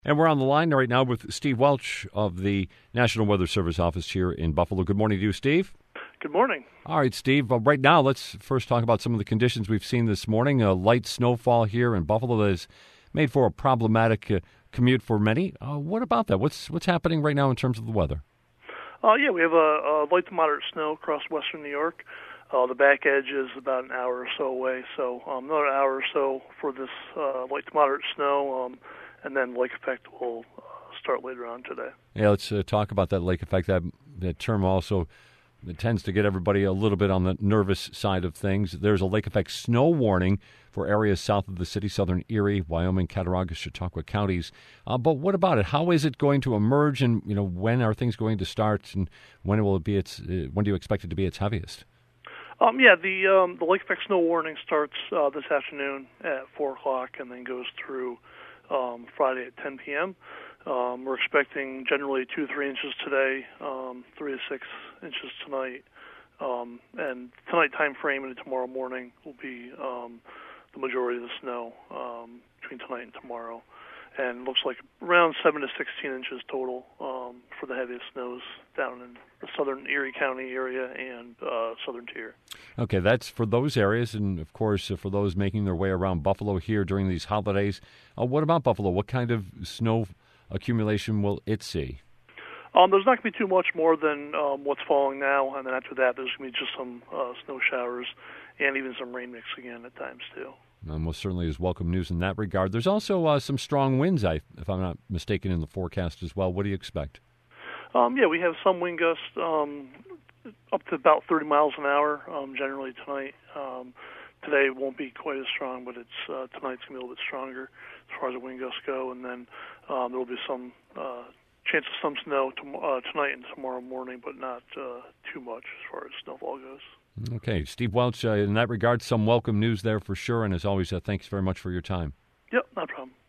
And we're on the line right now with Steve Welch of the National Weather Service office here in Buffalo. Good morning to you, Steve. Good morning. All right, Steve. Right now, let's first talk about some of the conditions we've seen this morning. A light snowfall here in Buffalo that has made for a problematic commute for many. What about that? What's happening right now in terms of the weather? We have a light to moderate snow across western New York. The back edge is about an hour or so away, so another hour or so for this light to moderate snow, and then lake effect will start later on today. Yeah, let's talk about that lake effect. That term also tends to get everybody a little bit on the nervous side of things. There's a lake effect snow warning for areas south of the city, southern Erie, Wyoming, Cattaraugus, Chautauqua counties. But what about it? How is it going to emerge, and when are things going to start, and when will it be when do you expect it to be its heaviest? The lake effect snow warning starts this afternoon at 4 o'clock and then goes through Friday at 10 p.m. We're expecting generally 2 to 3 inches today, 3 to 6 inches tonight, and tonight time frame and tomorrow morning will be the majority of the snow between tonight and tomorrow. And it looks like around 7 to 16 inches total for the heaviest snows down in the southern Erie County area and southern tier. Okay, that's for those areas, and of course for those making their way around Buffalo here during these holidays. What about Buffalo? What kind of snow accumulation will it see? There's not going to be too much more than what's falling now, and then after that there's going to be just some snow showers and even some rain mix again at times too. Most certainly is welcome news in that regard. There's also some strong winds, if I'm not mistaken, in the forecast as well. What do you expect? We have some wind gusts up to about 30 miles an hour generally tonight. Today won't be quite as strong, but tonight's going to be a little bit stronger as far as the wind gusts go. And then there will be some chance of some snow tonight and tomorrow morning, but not too much as far as snowfall goes. Okay, Steve Welch, in that regard, some welcome news there for sure. And as always, thanks very much for your time. Yep, no problem.